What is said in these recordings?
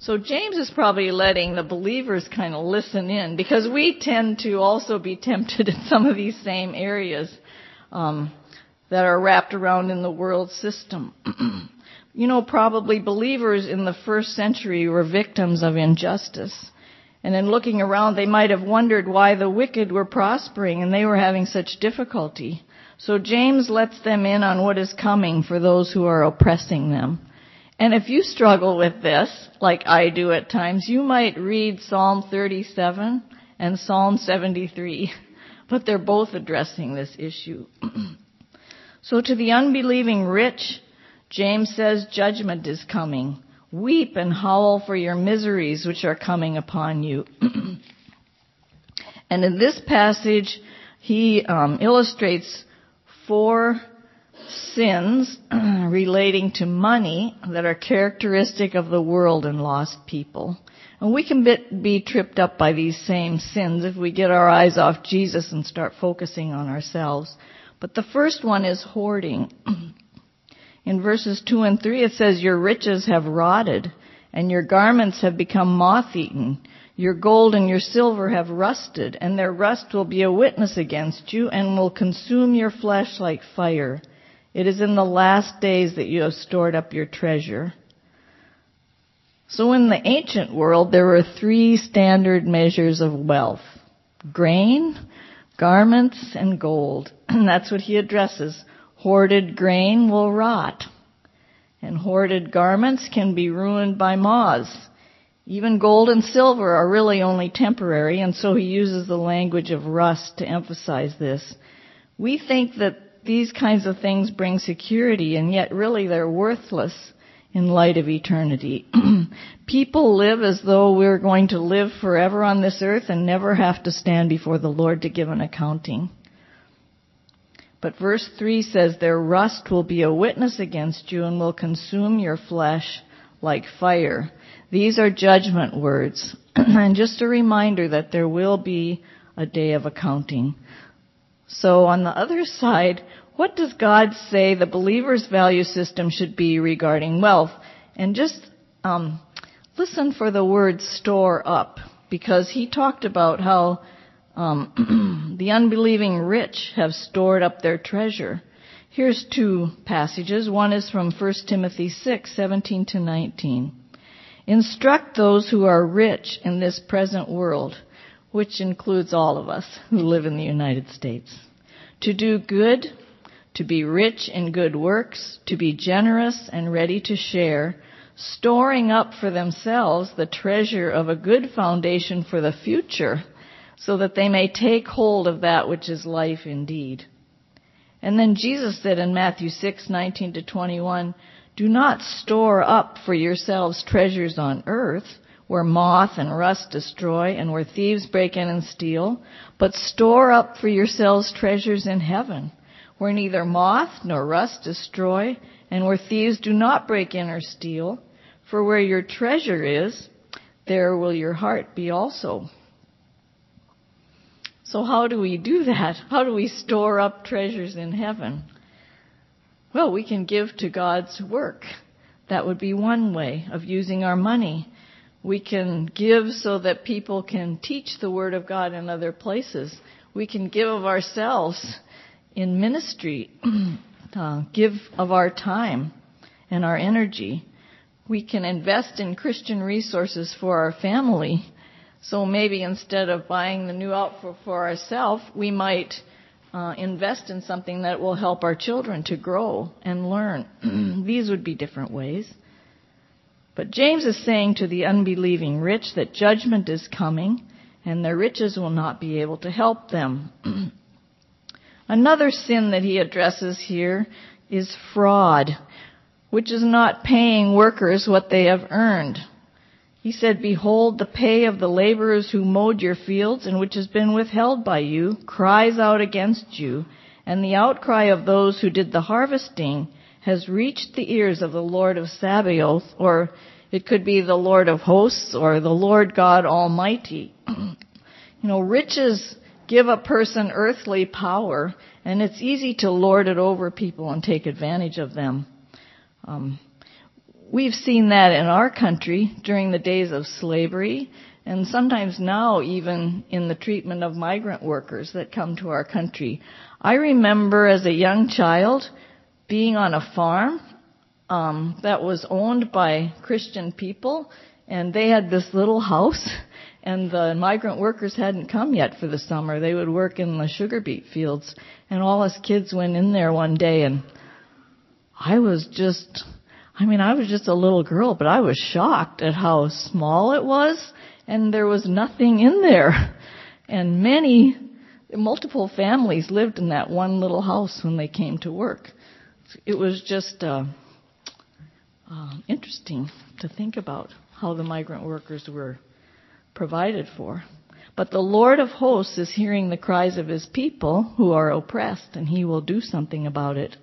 So James is probably letting the believers kind of listen in, because we tend to also be tempted in some of these same areas that are wrapped around in the world system. Probably believers in the first century were victims of injustice. And in looking around, they might have wondered why the wicked were prospering and they were having such difficulty. So James lets them in on what is coming for those who are oppressing them. And if you struggle with this, like I do at times, you might read Psalm 37 and Psalm 73, but they're both addressing this issue. So to the unbelieving rich, James says judgment is coming. Weep and howl for your miseries which are coming upon you. And in this passage, he illustrates 4 sins relating to money that are characteristic of the world and lost people. And we can be tripped up by these same sins if we get our eyes off Jesus and start focusing on ourselves. But the first one is hoarding. In verses 2 and 3 it says, your riches have rotted, and your garments have become moth-eaten. Your gold and your silver have rusted, and their rust will be a witness against you and will consume your flesh like fire. It is in the last days that you have stored up your treasure. So in the ancient world, there were 3 standard measures of wealth: grain, garments, and gold. And that's what he addresses. Hoarded grain will rot, and hoarded garments can be ruined by moths. Even gold and silver are really only temporary, and so he uses the language of rust to emphasize this. We think that these kinds of things bring security, and yet really they're worthless in light of eternity. People live as though we're going to live forever on this earth and never have to stand before the Lord to give an accounting. But verse 3 says, their rust will be a witness against you and will consume your flesh like fire. These are judgment words, and just a reminder that there will be a day of accounting. So on the other side, what does God say the believer's value system should be regarding wealth? And just listen for the word store up, because he talked about how the unbelieving rich have stored up their treasure. Here's 2 passages. One is from 1 Timothy 6:17 to 19. Instruct those who are rich in this present world, which includes all of us who live in the United States, to do good, to be rich in good works, to be generous and ready to share, storing up for themselves the treasure of a good foundation for the future, so that they may take hold of that which is life indeed. And then Jesus said in Matthew 6:19 to 21, do not store up for yourselves treasures on earth, where moth and rust destroy and where thieves break in and steal, but store up for yourselves treasures in heaven, where neither moth nor rust destroy and where thieves do not break in or steal. For where your treasure is, there will your heart be also. So how do we do that? How do we store up treasures in heaven? Well, we can give to God's work. That would be one way of using our money. We can give so that people can teach the Word of God in other places. We can give of ourselves in ministry, give of our time and our energy. We can invest in Christian resources for our family. So maybe instead of buying the new outfit for ourselves, we might invest in something that will help our children to grow and learn. These would be different ways. But James is saying to the unbelieving rich that judgment is coming and their riches will not be able to help them. Another sin that he addresses here is fraud, which is not paying workers what they have earned. He said, behold, the pay of the laborers who mowed your fields and which has been withheld by you cries out against you, and the outcry of those who did the harvesting has reached the ears of the Lord of Sabaoth, or it could be the Lord of hosts or the Lord God Almighty. Riches give a person earthly power, and it's easy to lord it over people and take advantage of them. we've seen that in our country during the days of slavery, and sometimes now even in the treatment of migrant workers that come to our country. I remember as a young child being on a farm that was owned by Christian people, and they had this little house, and the migrant workers hadn't come yet for the summer. They would work in the sugar beet fields, and all us kids went in there one day, and I was just a little girl, but I was shocked at how small it was, and there was nothing in there. And multiple families lived in that one little house when they came to work. It was just interesting to think about how the migrant workers were provided for. But the Lord of hosts is hearing the cries of his people who are oppressed, and he will do something about it.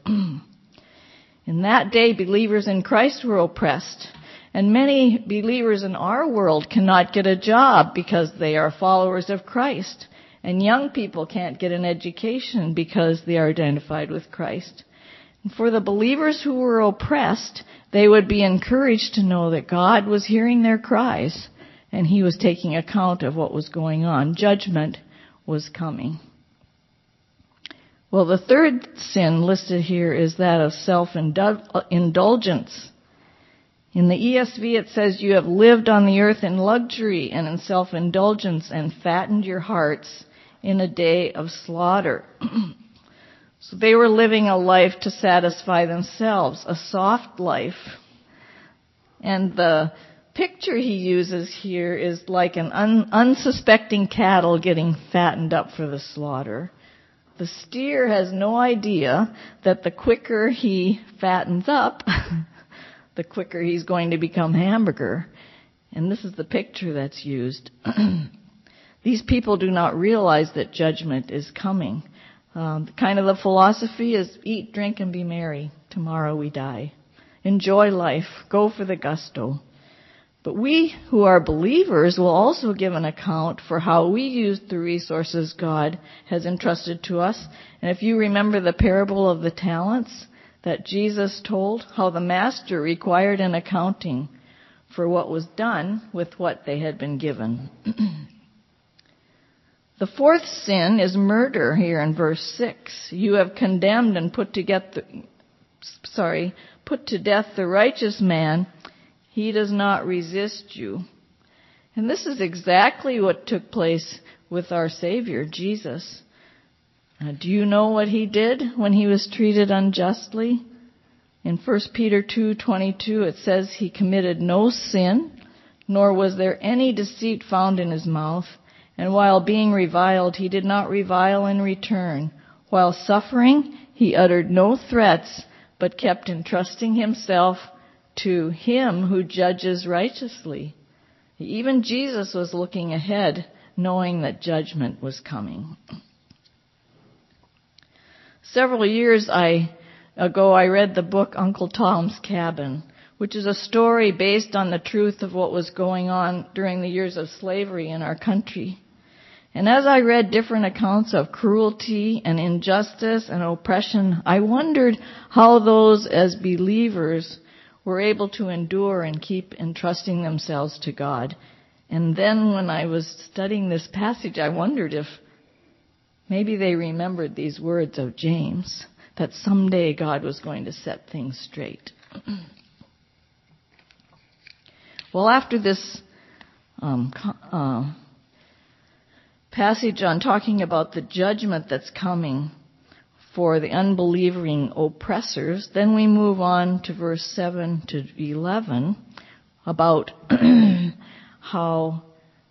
In that day, believers in Christ were oppressed, and many believers in our world cannot get a job because they are followers of Christ, and young people can't get an education because they are identified with Christ. And for the believers who were oppressed, they would be encouraged to know that God was hearing their cries, and he was taking account of what was going on. Judgment was coming. Well, the third sin listed here is that of self-indulgence. In the ESV it says, you have lived on the earth in luxury and in self-indulgence and fattened your hearts in a day of slaughter. So they were living a life to satisfy themselves, a soft life. And the picture he uses here is like an unsuspecting cattle getting fattened up for the slaughter. The steer has no idea that the quicker he fattens up, the quicker he's going to become hamburger. And this is the picture that's used. These people do not realize that judgment is coming. Kind of the philosophy is eat, drink, and be merry. Tomorrow we die. Enjoy life. Go for the gusto. But we who are believers will also give an account for how we used the resources God has entrusted to us. And if you remember the parable of the talents that Jesus told, how the master required an accounting for what was done with what they had been given. The fourth sin is murder here in verse 6. You have condemned and put to death the righteous man. He does not resist you. And this is exactly what took place with our Savior, Jesus. Do you know what he did when he was treated unjustly? In 1 Peter 2:22 it says he committed no sin, nor was there any deceit found in his mouth. And while being reviled, he did not revile in return. While suffering, he uttered no threats, but kept entrusting himself to him who judges righteously. Even Jesus was looking ahead, knowing that judgment was coming. Several years ago, I read the book Uncle Tom's Cabin, which is a story based on the truth of what was going on during the years of slavery in our country. And as I read different accounts of cruelty and injustice and oppression, I wondered how those as believers were able to endure and keep entrusting themselves to God. And then when I was studying this passage, I wondered if maybe they remembered these words of James, that someday God was going to set things straight. Well, after this passage on talking about the judgment that's coming for the unbelieving oppressors, then we move on to verse 7 to 11 about how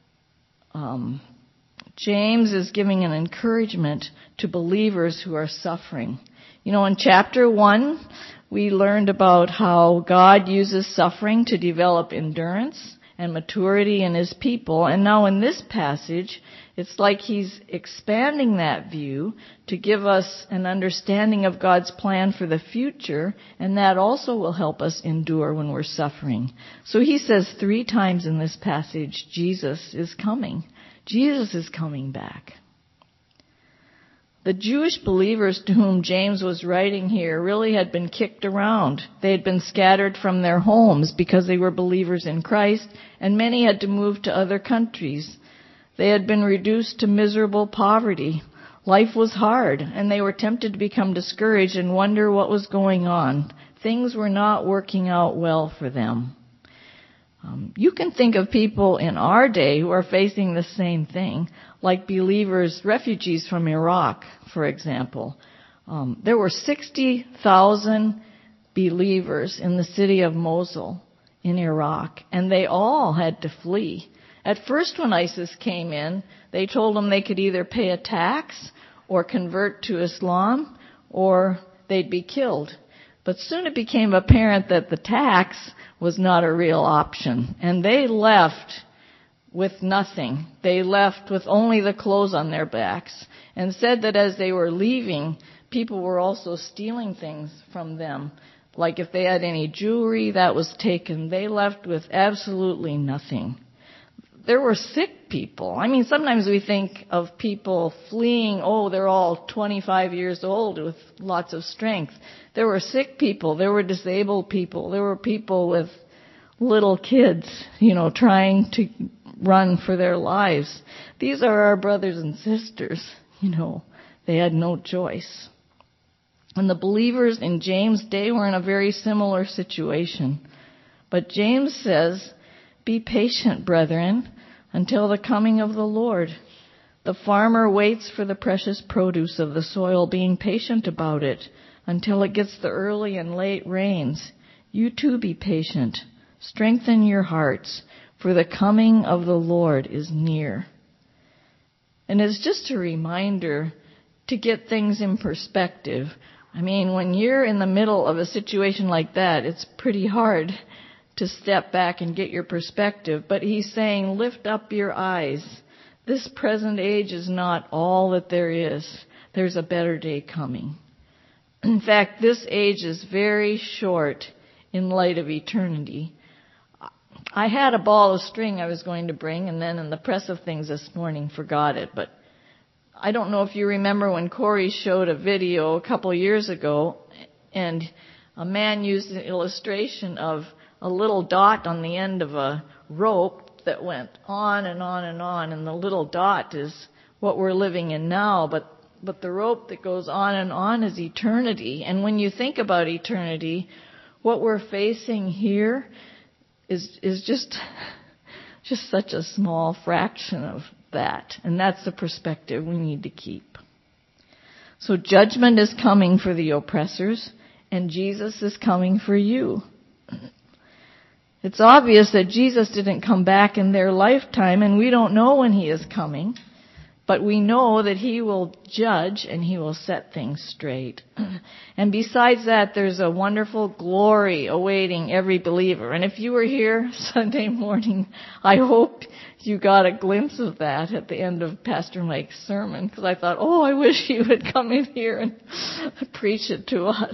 James is giving an encouragement to believers who are suffering. You know, in chapter 1, we learned about how God uses suffering to develop endurance and maturity in his people. And now in this passage, it's like he's expanding that view to give us an understanding of God's plan for the future, and that also will help us endure when we're suffering. So he says 3 times in this passage, Jesus is coming. Jesus is coming back. The Jewish believers to whom James was writing here really had been kicked around. They had been scattered from their homes because they were believers in Christ, and many had to move to other countries. They had been reduced to miserable poverty. Life was hard, and they were tempted to become discouraged and wonder what was going on. Things were not working out well for them. You can think of people in our day who are facing the same thing, like believers, refugees from Iraq, for example. There were 60,000 believers in the city of Mosul in Iraq, and they all had to flee. At first, when ISIS came in, they told them they could either pay a tax or convert to Islam, or they'd be killed. But soon it became apparent that the tax was not a real option, and they left with nothing. They left with only the clothes on their backs, and said that as they were leaving, people were also stealing things from them. Like if they had any jewelry, that was taken. They left with absolutely nothing. There were sick people. I mean, sometimes we think of people fleeing, they're all 25 years old with lots of strength. There were sick people. There were disabled people. There were people with little kids, trying to run for their lives. These are our brothers and sisters, They had no choice. And the believers in James' day were in a very similar situation. But James says, "Be patient, brethren, until the coming of the Lord. The farmer waits for the precious produce of the soil, being patient about it until it gets the early and late rains. You too be patient. Strengthen your hearts, for the coming of the Lord is near." And it's just a reminder to get things in perspective. I mean, when you're in the middle of a situation like that, it's pretty hard to step back and get your perspective. But he's saying, lift up your eyes. This present age is not all that there is. There's a better day coming. In fact, this age is very short in light of eternity. I had a ball of string I was going to bring, and then in the press of things this morning forgot it. But I don't know if you remember when Corey showed a video a couple years ago, and a man used an illustration of a little dot on the end of a rope that went on and on and on, and the little dot is what we're living in now, but the rope that goes on and on is eternity. And when you think about eternity, what we're facing here is just such a small fraction of that. And that's the perspective we need to keep. So judgment is coming for the oppressors, and Jesus is coming for you. It's obvious that Jesus didn't come back in their lifetime, and we don't know when he is coming. But we know that he will judge and he will set things straight. And besides that, there's a wonderful glory awaiting every believer. And if you were here Sunday morning, I hope you got a glimpse of that at the end of Pastor Mike's sermon, because I thought, I wish he would come in here and preach it to us.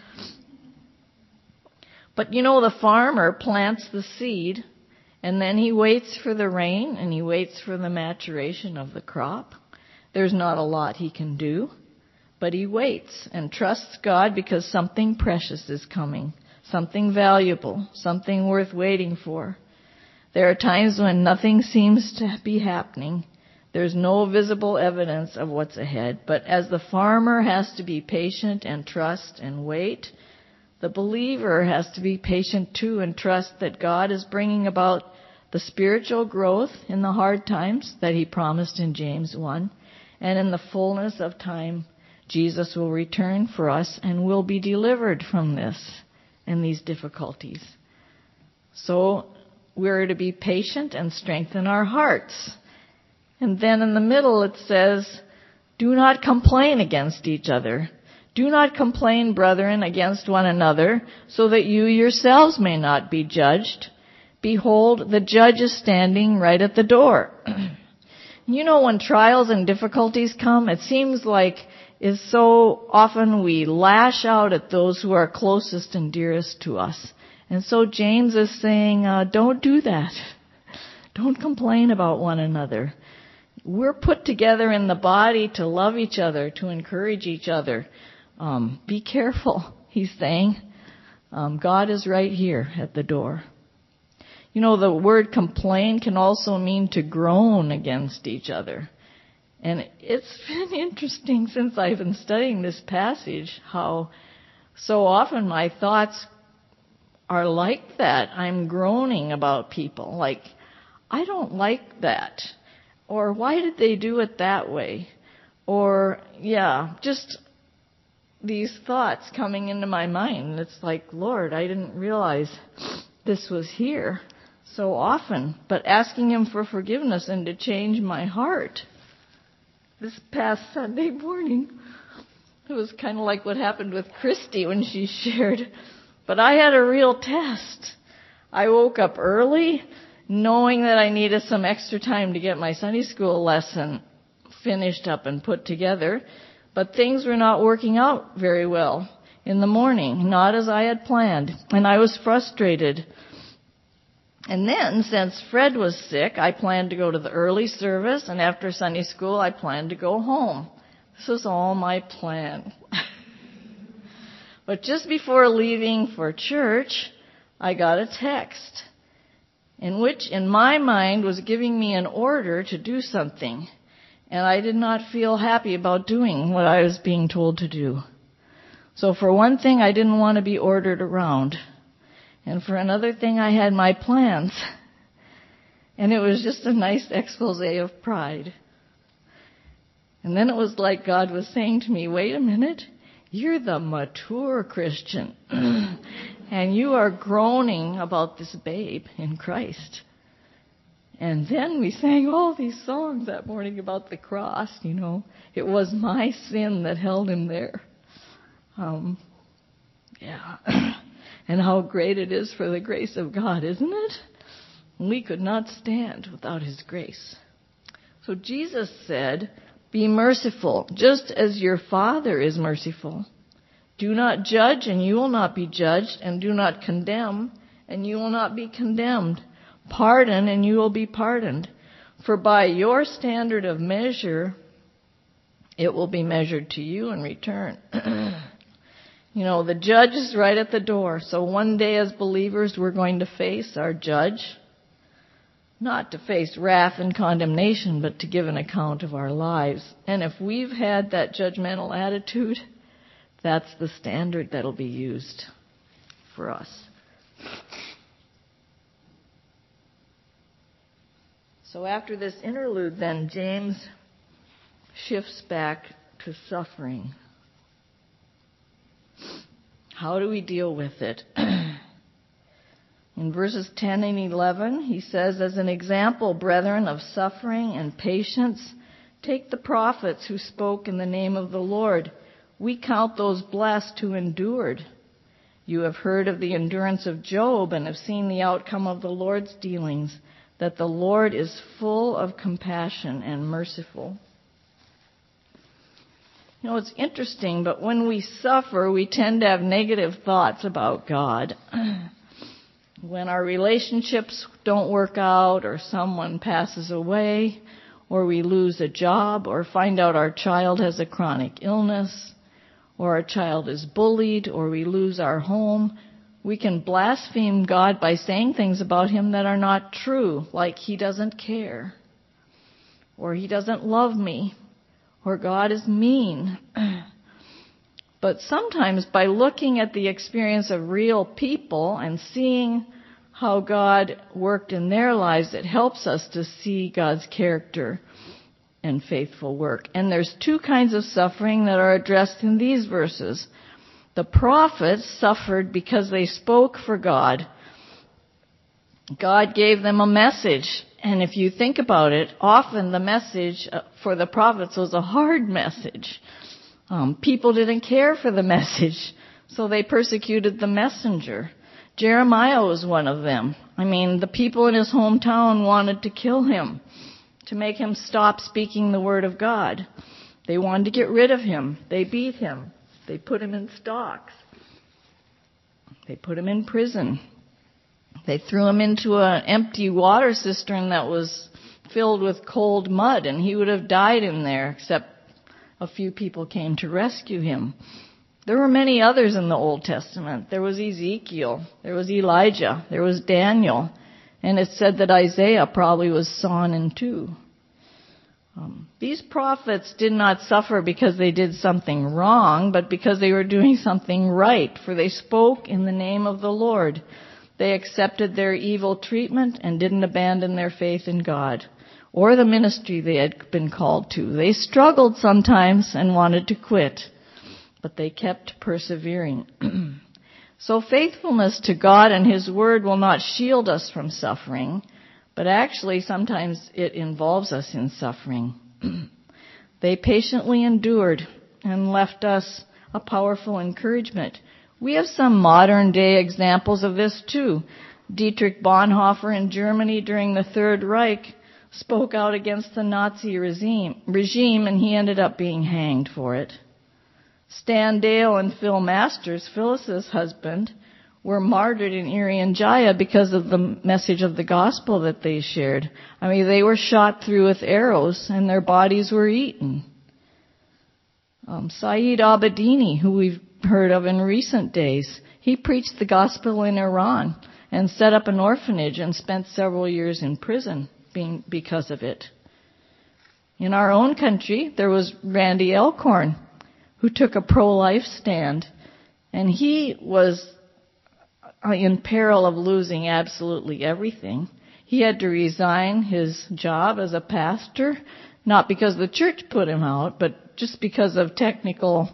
But the farmer plants the seed, and then he waits for the rain, and he waits for the maturation of the crop. There's not a lot he can do, but he waits and trusts God because something precious is coming, something valuable, something worth waiting for. There are times when nothing seems to be happening. There's no visible evidence of what's ahead. But as the farmer has to be patient and trust and wait, the believer has to be patient too and trust that God is bringing about the spiritual growth in the hard times that he promised in James 1. And in the fullness of time, Jesus will return for us and will be delivered from this and these difficulties. So we're to be patient and strengthen our hearts. And then in the middle it says, do not complain against each other. Do not complain, brethren, against one another, so that you yourselves may not be judged. Behold, the judge is standing right at the door. When trials and difficulties come, it seems like is so often we lash out at those who are closest and dearest to us. And so James is saying, don't do that. Don't complain about one another. We're put together in the body to love each other, to encourage each other. Be careful, he's saying. God is right here at the door. You know, the word complain can also mean to groan against each other. And it's been interesting since I've been studying this passage how so often my thoughts are like that. I'm groaning about people, like, I don't like that. Or why did they do it that way? Or, just these thoughts coming into my mind. It's like, Lord, I didn't realize this was here so often. But asking him for forgiveness and to change my heart. This past Sunday morning, it was kind of like what happened with Christy when she shared. But I had a real test. I woke up early, knowing that I needed some extra time to get my Sunday school lesson finished up and put together. But things were not working out very well in the morning, not as I had planned. And I was frustrated. And then, since Fred was sick, I planned to go to the early service, and after Sunday school, I planned to go home. This was all my plan. But just before leaving for church, I got a text, in which, in my mind, was giving me an order to do something. And I did not feel happy about doing what I was being told to do. So for one thing, I didn't want to be ordered around. And for another thing, I had my plans. And it was just a nice expose of pride. And then it was like God was saying to me, wait a minute, you're the mature Christian. And you are groaning about this babe in Christ. And then we sang all these songs that morning about the cross, you know. It was my sin that held him there. And how great it is for the grace of God, isn't it? We could not stand without his grace. So Jesus said, be merciful, just as your Father is merciful. Do not judge, and you will not be judged, and do not condemn, and you will not be condemned. Pardon, and you will be pardoned. For by your standard of measure, it will be measured to you in return. You know, the judge is right at the door. So one day as believers, we're going to face our judge. Not to face wrath and condemnation, but to give an account of our lives. And if we've had that judgmental attitude, that's the standard that'll be used for us. So after this interlude, then, James shifts back to suffering. How do we deal with it? In verses 10 and 11, he says, as an example, brethren, of suffering and patience, take the prophets who spoke in the name of the Lord. We count those blessed who endured. You have heard of the endurance of Job and have seen the outcome of the Lord's dealings, that the Lord is full of compassion and merciful. You know, it's interesting, but when we suffer, we tend to have negative thoughts about God. When our relationships don't work out, or someone passes away, or we lose a job, or find out our child has a chronic illness, or our child is bullied, or we lose our home, we can blaspheme God by saying things about him that are not true, like he doesn't care, or he doesn't love me, or God is mean. But sometimes by looking at the experience of real people and seeing how God worked in their lives, it helps us to see God's character and faithful work. And there's two kinds of suffering that are addressed in these verses. The prophets suffered because they spoke for God. God gave them a message. And if you think about it, often the message for the prophets was a hard message. People didn't care for the message, so they persecuted the messenger. Jeremiah was one of them. I mean, the people in his hometown wanted to kill him, to make him stop speaking the word of God. They wanted to get rid of him. They beat him. They put him in stocks. They put him in prison. They threw him into an empty water cistern that was filled with cold mud, and he would have died in there, except a few people came to rescue him. There were many others in the Old Testament. There was Ezekiel, there was Elijah, there was Daniel, and it said that Isaiah probably was sawn in two. These prophets did not suffer because they did something wrong, but because they were doing something right, for they spoke in the name of the Lord. They accepted their evil treatment and didn't abandon their faith in God or the ministry they had been called to. They struggled sometimes and wanted to quit, but they kept persevering. So faithfulness to God and His Word will not shield us from suffering, but actually sometimes it involves us in suffering. They patiently endured and left us a powerful encouragement. We have some modern day examples of this too. Dietrich Bonhoeffer in Germany during the Third Reich spoke out against the Nazi regime, and he ended up being hanged for it. Stan Dale and Phil Masters, Phyllis's husband, were martyred in Irian Jaya because of the message of the gospel that they shared. I mean, they were shot through with arrows and their bodies were eaten. Saeed Abedini, who we've heard of in recent days, he preached the gospel in Iran and set up an orphanage and spent several years in prison because of it. In our own country, there was Randy Elkhorn, who took a pro-life stand, and he was in peril of losing absolutely everything. He had to resign his job as a pastor, not because the church put him out, but just because of technical,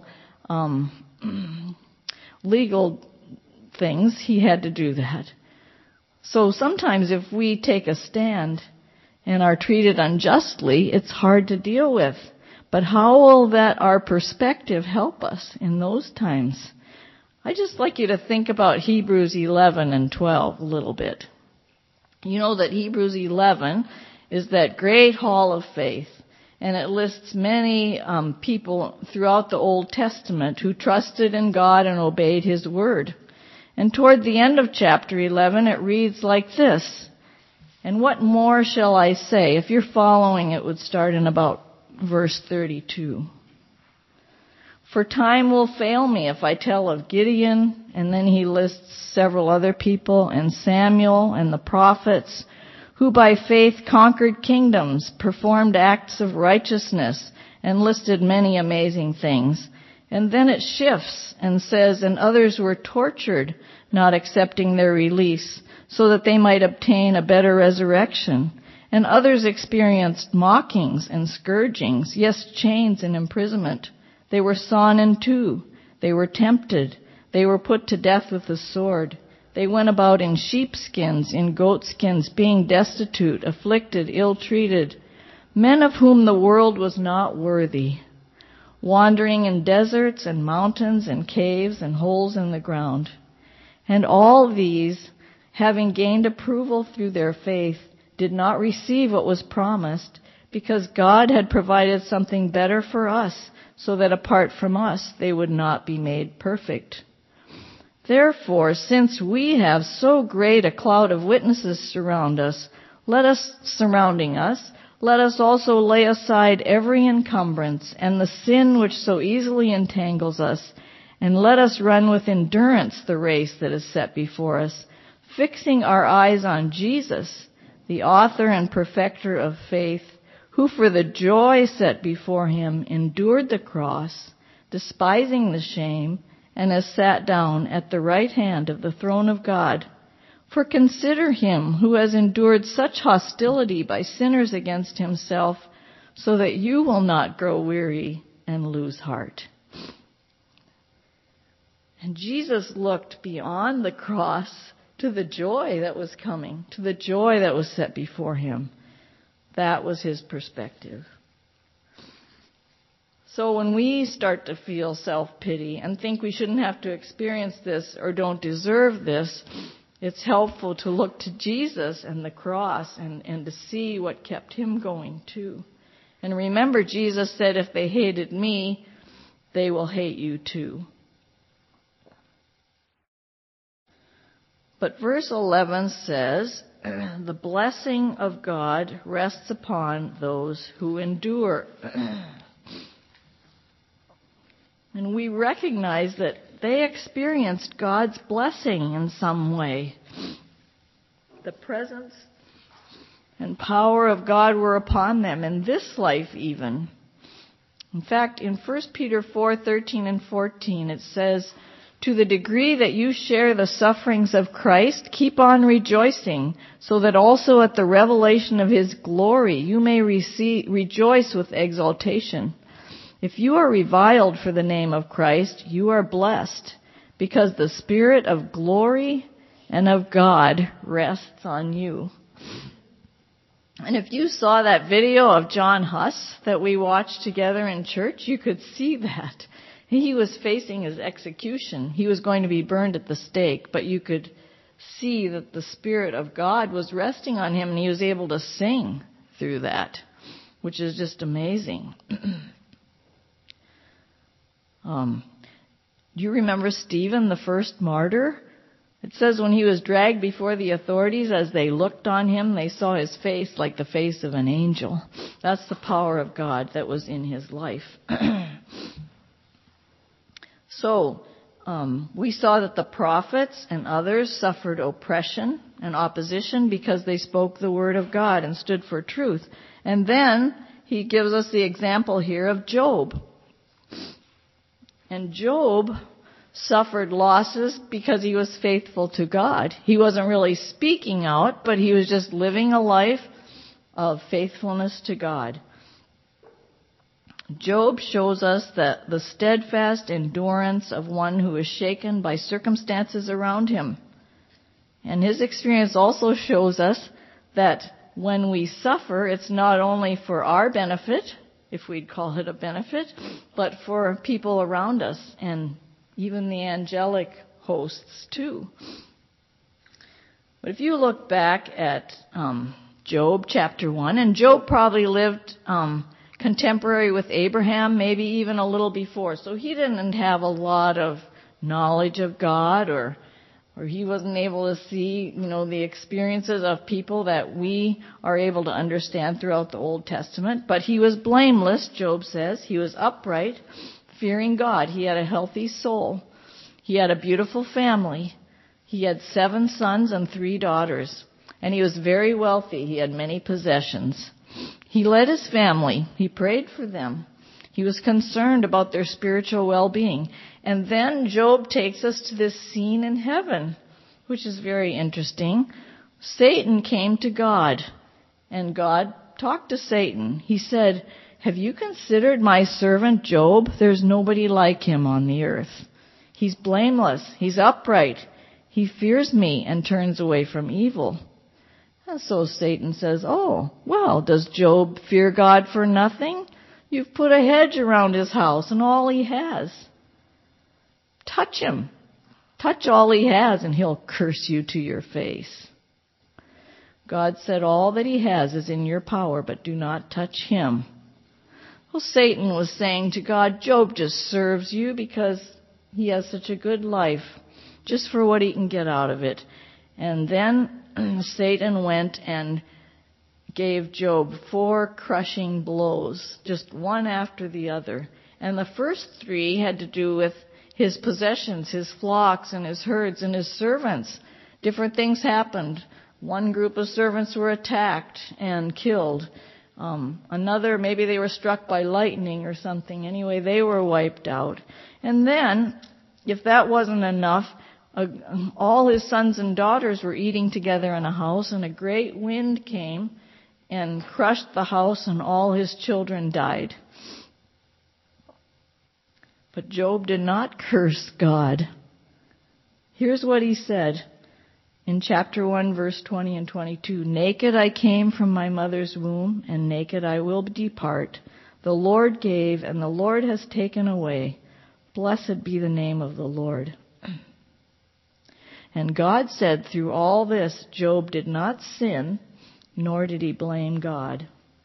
legal things. He had to do that. So sometimes if we take a stand and are treated unjustly, it's hard to deal with. But how will that, our perspective, help us in those times? I'd just like you to think about Hebrews 11 and 12 a little bit. You know that Hebrews 11 is that great hall of faith, and it lists many people throughout the Old Testament who trusted in God and obeyed His word. And toward the end of chapter 11, it reads like this. And what more shall I say? If you're following, it would start in about verse 32. For time will fail me if I tell of Gideon, and then he lists several other people, and Samuel and the prophets, who by faith conquered kingdoms, performed acts of righteousness, and listed many amazing things. And then it shifts and says, and others were tortured, not accepting their release, so that they might obtain a better resurrection. And others experienced mockings and scourgings, yes, chains and imprisonment. They were sawn in two. They were tempted. They were put to death with the sword. They went about in sheepskins, in goatskins, being destitute, afflicted, ill-treated, men of whom the world was not worthy, wandering in deserts and mountains and caves and holes in the ground. And all these, having gained approval through their faith, did not receive what was promised, because God had provided something better for us, so that apart from us they would not be made perfect. Therefore, since we have so great a cloud of witnesses surrounding us, let us also lay aside every encumbrance and the sin which so easily entangles us, and let us run with endurance the race that is set before us, fixing our eyes on Jesus, the author and perfecter of faith, who for the joy set before him endured the cross, despising the shame, and has sat down at the right hand of the throne of God. For consider him who has endured such hostility by sinners against himself, so that you will not grow weary and lose heart. And Jesus looked beyond the cross to the joy that was coming, to the joy that was set before him. That was his perspective. So when we start to feel self-pity and think we shouldn't have to experience this or don't deserve this, it's helpful to look to Jesus and the cross and to see what kept him going too. And remember, Jesus said, if they hated me, they will hate you too. But verse 11 says, the blessing of God rests upon those who endure. And we recognize that they experienced God's blessing in some way. The presence and power of God were upon them in this life even. In fact, in 1 Peter 4:13 and 14, it says, "To the degree that you share the sufferings of Christ, keep on rejoicing, so that also at the revelation of his glory you may rejoice with exultation. If you are reviled for the name of Christ, you are blessed, because the Spirit of glory and of God rests on you." And if you saw that video of John Huss that we watched together in church, you could see that. He was facing his execution. He was going to be burned at the stake, but you could see that the Spirit of God was resting on him, and he was able to sing through that, which is just amazing. Do you remember Stephen, the first martyr? It says when he was dragged before the authorities, as they looked on him, they saw his face like the face of an angel. That's the power of God that was in his life. So, we saw that the prophets and others suffered oppression and opposition because they spoke the word of God and stood for truth. And then he gives us the example here of Job. And Job suffered losses because he was faithful to God. He wasn't really speaking out, but he was just living a life of faithfulness to God. Job shows us that the steadfast endurance of one who is shaken by circumstances around him. And his experience also shows us that when we suffer, it's not only for our benefit, if we'd call it a benefit, but for people around us and even the angelic hosts too. But if you look back at Job chapter 1, and Job probably lived contemporary with Abraham, maybe even a little before, so he didn't have a lot of knowledge of God, or he wasn't able to see, the experiences of people that we are able to understand throughout the Old Testament. But he was blameless, Job says. He was upright, fearing God. He had a healthy soul. He had a beautiful family. He had 7 sons and 3 daughters. And he was very wealthy. He had many possessions. He led his family. He prayed for them. He was concerned about their spiritual well-being. And then Job takes us to this scene in heaven, which is very interesting. Satan came to God, and God talked to Satan. He said, "Have you considered my servant Job? There's nobody like him on the earth. He's blameless. He's upright. He fears me and turns away from evil." And so Satan says, "Oh, well, does Job fear God for nothing? You've put a hedge around his house and all he has. Touch him. Touch all he has and he'll curse you to your face." God said, "All that he has is in your power, but do not touch him." Well, Satan was saying to God, Job just serves you because he has such a good life, just for what he can get out of it. And then Satan went and gave Job 4 crushing blows, just one after the other. And the first 3 had to do with his possessions, his flocks and his herds and his servants. Different things happened. One group of servants were attacked and killed. Another, maybe they were struck by lightning or something. Anyway, they were wiped out. And then, if that wasn't enough, all his sons and daughters were eating together in a house, and a great wind came and crushed the house, and all his children died. But Job did not curse God. Here's what he said in chapter 1, verse 20 and 22. "Naked I came from my mother's womb, and naked I will depart. The Lord gave, and the Lord has taken away. Blessed be the name of the Lord." And God said through all this, Job did not sin, nor did he blame God.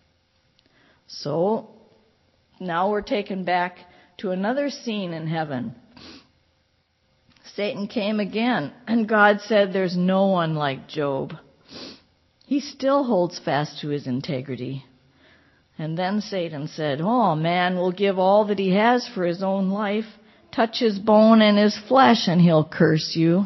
So, now we're taken back to another scene in heaven. Satan came again, and God said, "There's no one like Job." he still holds fast to his integrity. And then Satan said, "Oh, man will give all that he has for his own life. Touch his bone and his flesh and he'll curse you."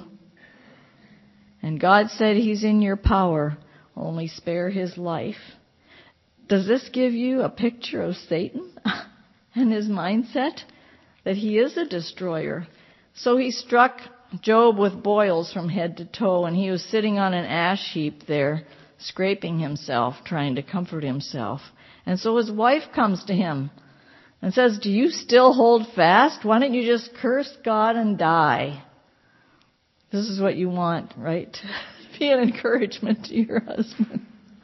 And God said, "He's in your power. Only spare his life." Does this give you a picture of Satan and his mindset? That he is a destroyer. So he struck Job with boils from head to toe, and he was sitting on an ash heap there, scraping himself, trying to comfort himself. And so his wife comes to him and says, "Do you still hold fast? Why don't you just curse God and die?" This is what you want, right? Be an encouragement to your husband.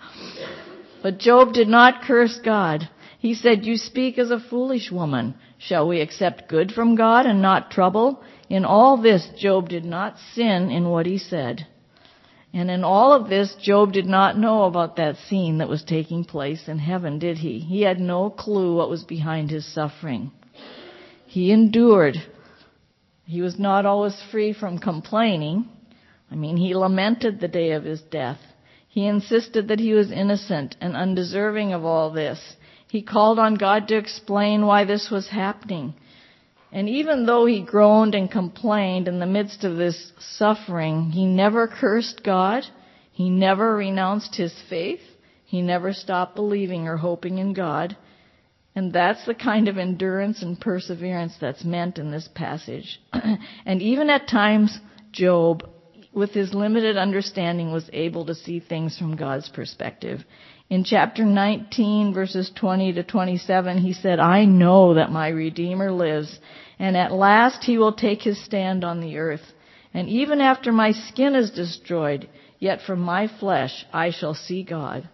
But Job did not curse God. He said, "You speak as a foolish woman. Shall we accept good from God and not trouble?" In all this, Job did not sin in what he said. And in all of this, Job did not know about that scene that was taking place in heaven, did he? He had no clue what was behind his suffering. He endured. He was not always free from complaining. He lamented the day of his death. He insisted that he was innocent and undeserving of all this. He called on God to explain why this was happening. And even though he groaned and complained in the midst of this suffering, he never cursed God. He never renounced his faith. He never stopped believing or hoping in God. And that's the kind of endurance and perseverance that's meant in this passage. And even at times, Job, with his limited understanding, was able to see things from God's perspective. In chapter 19, verses 20 to 27, he said, "I know that my Redeemer lives, and at last he will take his stand on the earth. And even after my skin is destroyed, yet from my flesh I shall see God."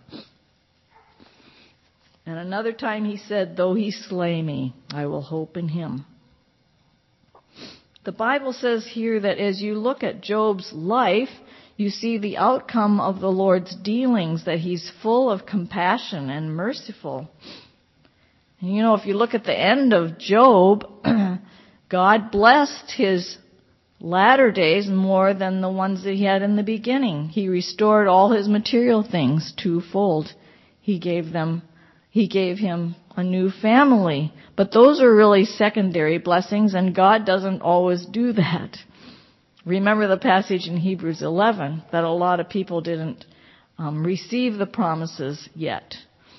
And another time he said, "Though he slay me, I will hope in him." The Bible says here that as you look at Job's life, you see the outcome of the Lord's dealings, that he's full of compassion and merciful. And if you look at the end of Job, God blessed his latter days more than the ones that he had in the beginning. He restored all his material things twofold. He gave him a new family. But those are really secondary blessings, and God doesn't always do that. Remember the passage in Hebrews 11, that a lot of people didn't receive the promises yet.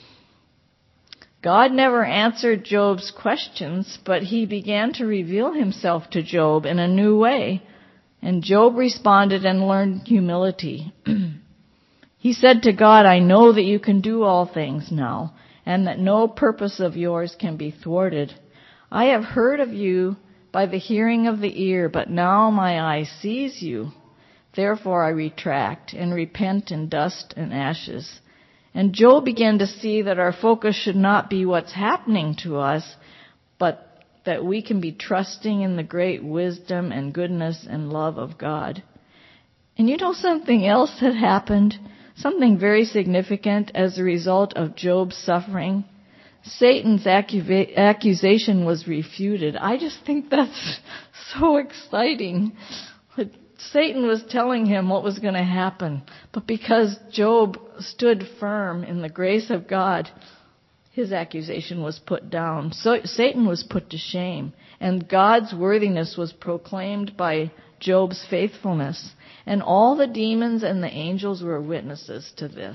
God never answered Job's questions, but he began to reveal himself to Job in a new way. And Job responded and learned humility. He said to God, "I know that you can do all things now, and that no purpose of yours can be thwarted. I have heard of you by the hearing of the ear, but now my eye sees you. Therefore I retract and repent in dust and ashes." And Job began to see that our focus should not be what's happening to us, but that we can be trusting in the great wisdom and goodness and love of God. And something else had happened, something very significant as a result of Job's suffering. Satan's accusation was refuted. I just think that's so exciting. Satan was telling him what was going to happen. But because Job stood firm in the grace of God, his accusation was put down. So Satan was put to shame. And God's worthiness was proclaimed by Job's faithfulness. And all the demons and the angels were witnesses to this.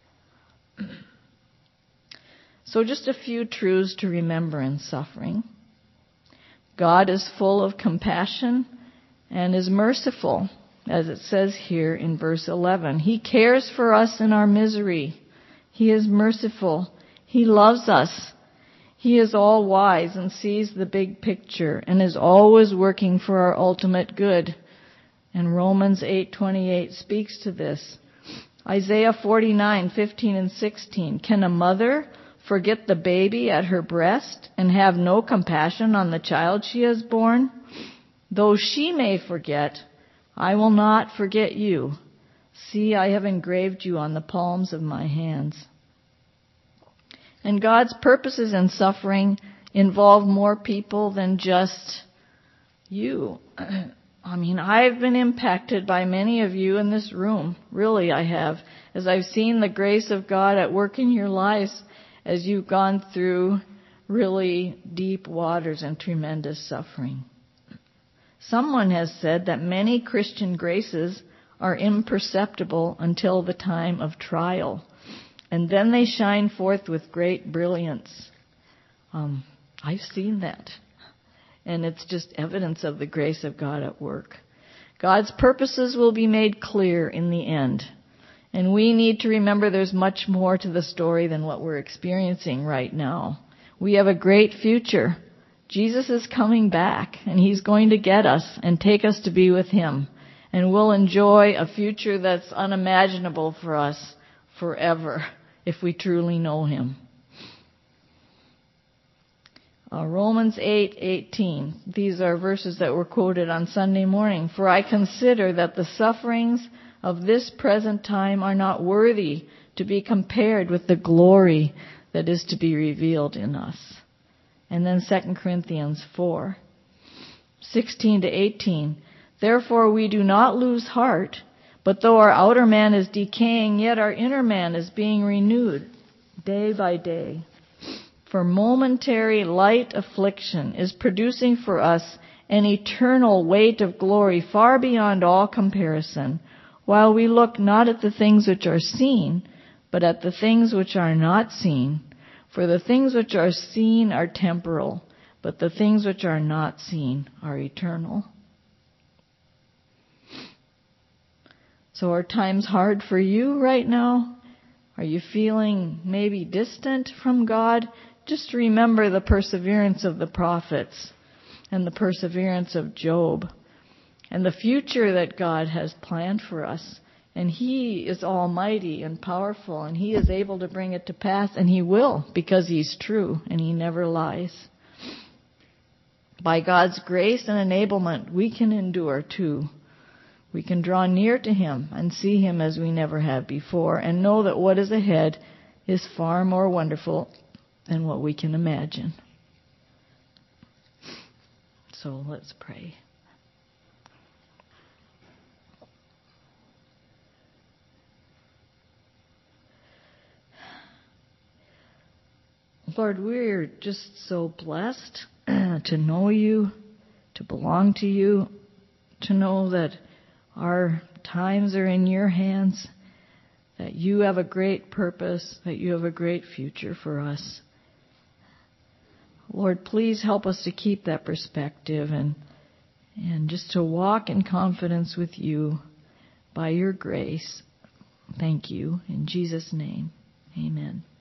So just a few truths to remember in suffering. God is full of compassion and is merciful, as it says here in verse 11. He cares for us in our misery. He is merciful. He loves us. He is all wise and sees the big picture and is always working for our ultimate good. And Romans 8:28 speaks to this. Isaiah 49:15 and 16. Can a mother forget the baby at her breast and have no compassion on the child she has borne? Though she may forget, I will not forget you. See, I have engraved you on the palms of my hands. And God's purposes in suffering involve more people than just you. I've been impacted by many of you in this room. Really, I have. as I've seen the grace of God at work in your lives as you've gone through really deep waters and tremendous suffering. Someone has said that many Christian graces are imperceptible until the time of trial, and then they shine forth with great brilliance. I've seen that, and it's just evidence of the grace of God at work. God's purposes will be made clear in the end, and we need to remember there's much more to the story than what we're experiencing right now. We have a great future. Jesus is coming back, and He's going to get us and take us to be with Him. And we'll enjoy a future that's unimaginable for us forever if we truly know Him. Romans 8:18. These are verses that were quoted on Sunday morning. For I consider that the sufferings of this present time are not worthy to be compared with the glory that is to be revealed in us. And then 2 Corinthians 4:16-18. Therefore we do not lose heart, but though our outer man is decaying, yet our inner man is being renewed day by day. For momentary light affliction is producing for us an eternal weight of glory far beyond all comparison, while we look not at the things which are seen, but at the things which are not seen. For the things which are seen are temporal, but the things which are not seen are eternal. So are times hard for you right now? Are you feeling maybe distant from God? Just remember the perseverance of the prophets and the perseverance of Job and the future that God has planned for us. And He is almighty and powerful, and He is able to bring it to pass, and He will, because He's true and He never lies. By God's grace and enablement, we can endure too. We can draw near to Him and see Him as we never have before, and know that what is ahead is far more wonderful than what we can imagine. So let's pray. Lord, we're just so blessed to know You, to belong to You, to know that our times are in Your hands, that You have a great purpose, that You have a great future for us. Lord, please help us to keep that perspective and just to walk in confidence with You by Your grace. Thank You. In Jesus' name, amen.